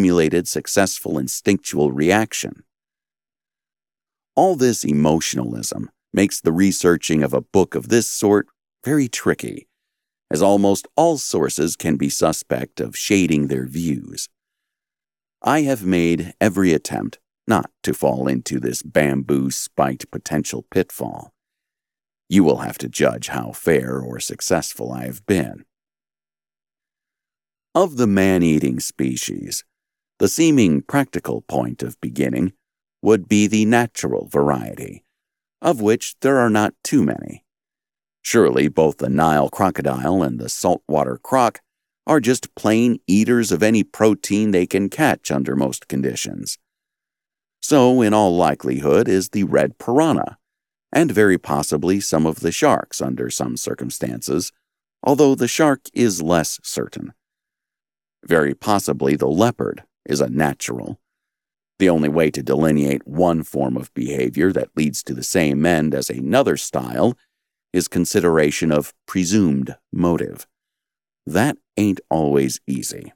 simulated successful instinctual reaction. All this emotionalism makes the researching of a book of this sort very tricky, as almost all sources can be suspect of shading their views. I have made every attempt not to fall into this bamboo-spiked potential pitfall. You will have to judge how fair or successful I have been. Of the man-eating species, the seeming practical point of beginning would be the natural variety, of which there are not too many. Surely both the Nile crocodile and the saltwater croc are just plain eaters of any protein they can catch under most conditions. So, in all likelihood, is the red piranha, and very possibly some of the sharks under some circumstances, although the shark is less certain. Very possibly the leopard is a natural. The only way to delineate one form of behavior that leads to the same end as another style is consideration of presumed motive. That ain't always easy.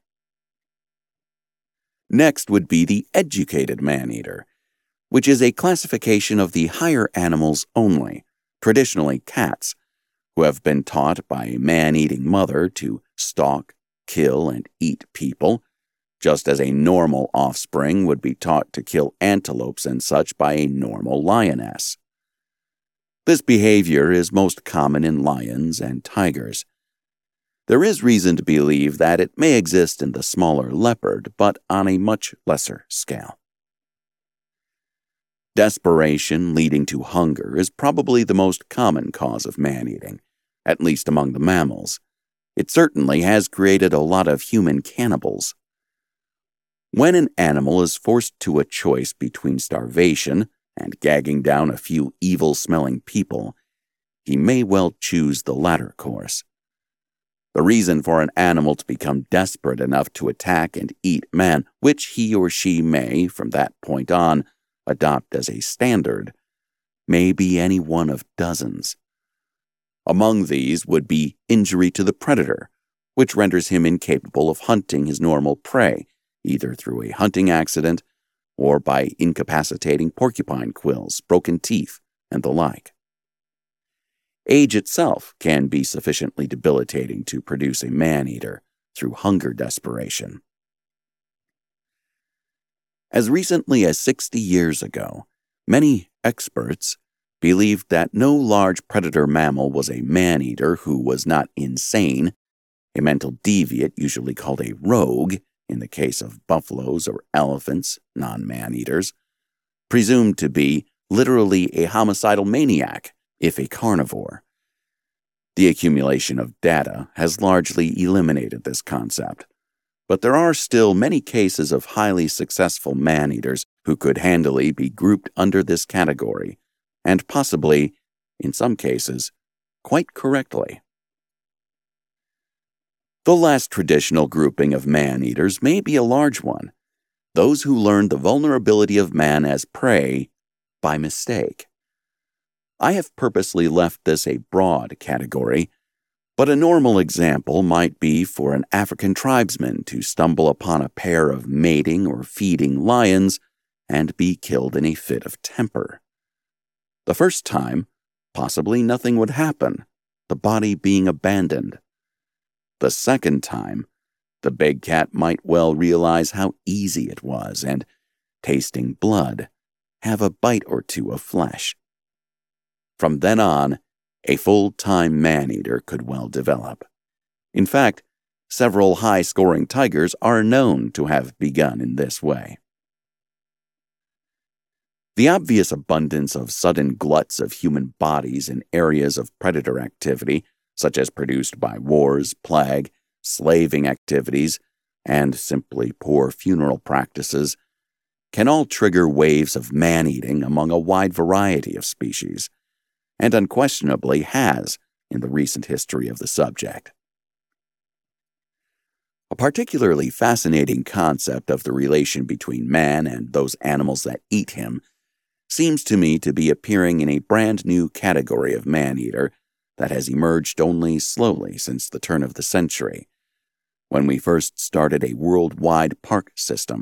Next would be the educated man-eater, which is a classification of the higher animals only, traditionally cats, who have been taught by a man-eating mother to stalk, kill, and eat people, just as a normal offspring would be taught to kill antelopes and such by a normal lioness. This behavior is most common in lions and tigers. There is reason to believe that it may exist in the smaller leopard, but on a much lesser scale. Desperation leading to hunger is probably the most common cause of man-eating, at least among the mammals. It certainly has created a lot of human cannibals. When an animal is forced to a choice between starvation and gagging down a few evil-smelling people, he may well choose the latter course. The reason for an animal to become desperate enough to attack and eat man, which he or she may, from that point on, adopt as a standard, may be any one of dozens. Among these would be injury to the predator, which renders him incapable of hunting his normal prey, either through a hunting accident or by incapacitating porcupine quills, broken teeth, and the like. Age itself can be sufficiently debilitating to produce a man-eater through hunger desperation. As recently as 60 years ago, many experts believed that no large predator mammal was a man-eater who was not insane, a mental deviant usually called a rogue in the case of buffaloes or elephants, non-man-eaters, presumed to be literally a homicidal maniac if a carnivore. The accumulation of data has largely eliminated this concept, but there are still many cases of highly successful man-eaters who could handily be grouped under this category, and possibly, in some cases, quite correctly. The last traditional grouping of man-eaters may be a large one, those who learned the vulnerability of man as prey by mistake. I have purposely left this a broad category, but a normal example might be for an African tribesman to stumble upon a pair of mating or feeding lions and be killed in a fit of temper. The first time, possibly nothing would happen, the body being abandoned. The second time, the big cat might well realize how easy it was and, tasting blood, have a bite or two of flesh. From then on, a full-time man-eater could well develop. In fact, several high-scoring tigers are known to have begun in this way. The obvious abundance of sudden gluts of human bodies in areas of predator activity, such as produced by wars, plague, slaving activities, and simply poor funeral practices, can all trigger waves of man-eating among a wide variety of species, and unquestionably has in the recent history of the subject. A particularly fascinating concept of the relation between man and those animals that eat him seems to me to be appearing in a brand new category of man-eater that has emerged only slowly since the turn of the century, when we first started a worldwide park system